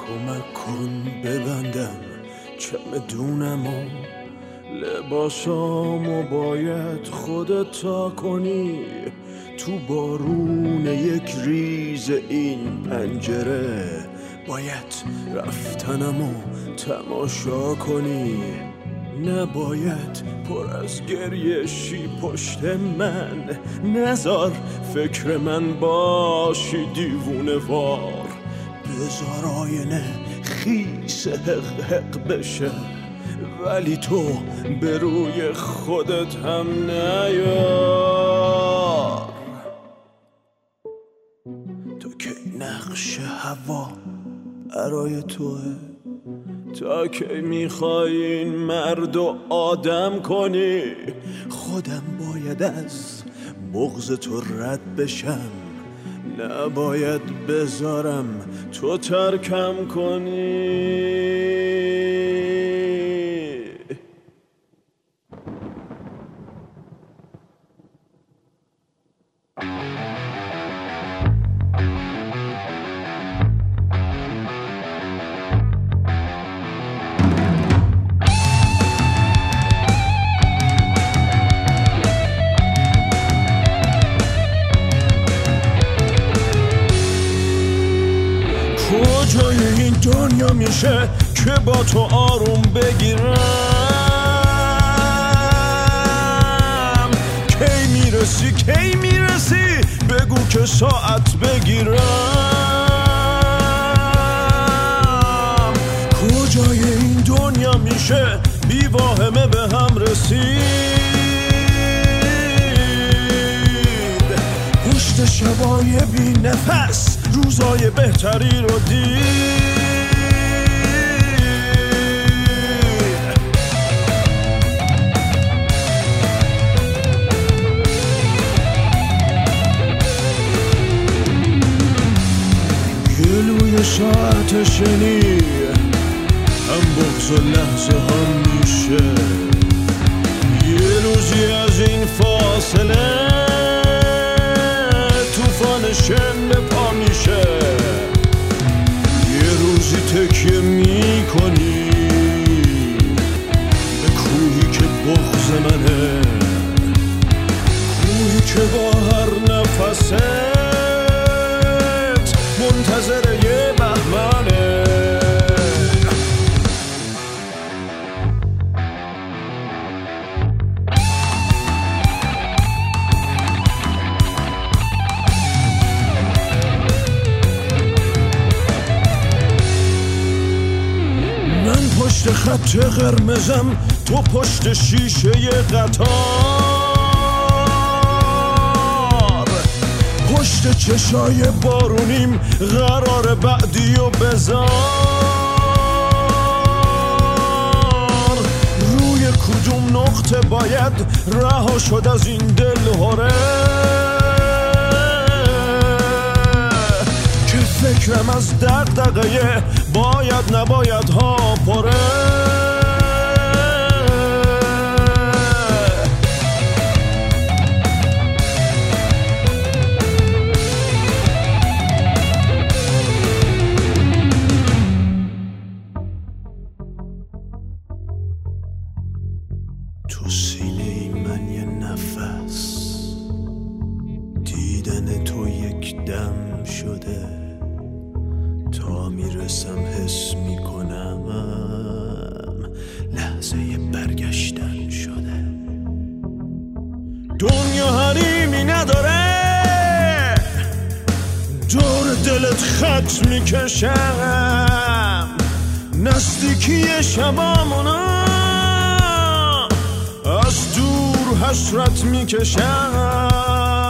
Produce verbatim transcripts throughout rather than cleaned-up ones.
کمک کن ببندم چمدونمو، لباسامو باید خودت تا کنی، تو بارون یک ریز این پنجره باید رفتنمو تماشا کنی، نباید پر از گریه شی پشت من، نذار فکر من باشی دیوونه وار، بذار آینه خیس حق حق بشه ولی تو به روی خودت هم نیار. تا کی نقش هوا برای توه، تا کی میخوای این مرد و آدم کنی، خودم باید از بغض تو رد بشم، نباید بذارم تو ترکم کنی. کجای این دنیا میشه که با تو آروم بگیرم، کی میرسی کی میرسی بگو که ساعت بگیرم، کجای این دنیا میشه بی واهمه به هم رسید، پشت شبای بی نفس روزای بهتری رو دید. گلوی ساعت شنی هم بغض و لحظه هم میشه، یه روزی از این فاصله طوفان شن پا میشه، یه روزی تکیه میکنی به کوهی که بغض منه، کوهی که با هر نفست منتظر یه بهمنه. پشت خط قرمزم تو پشت شیشه قطار، پشت چشای بارونیم قرار بعدی و بذار، روی کدوم نقطه باید رها شد از این دل هره که فکرم از دغدغه باید نباید ها پره. تو سینه من یه نفس، دیدن تو یک دم شده، تا میرسم حس میکنم لحظه برگشتن شده. دنیا حریمی نداره دور دلت خط میکشم، نزدیکی شبامونا از دور حسرت میکشم.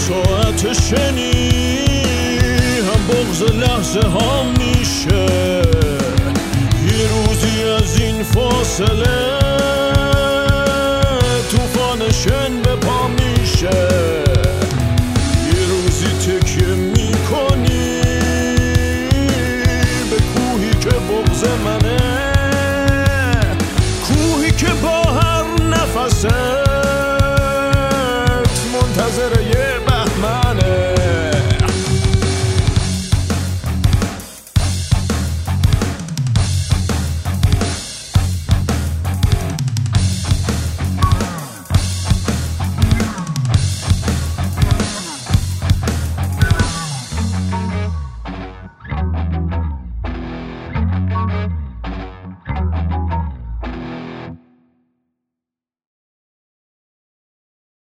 ساعت شنی هم بغض لحظه ها میشه یه روزی از این فاصله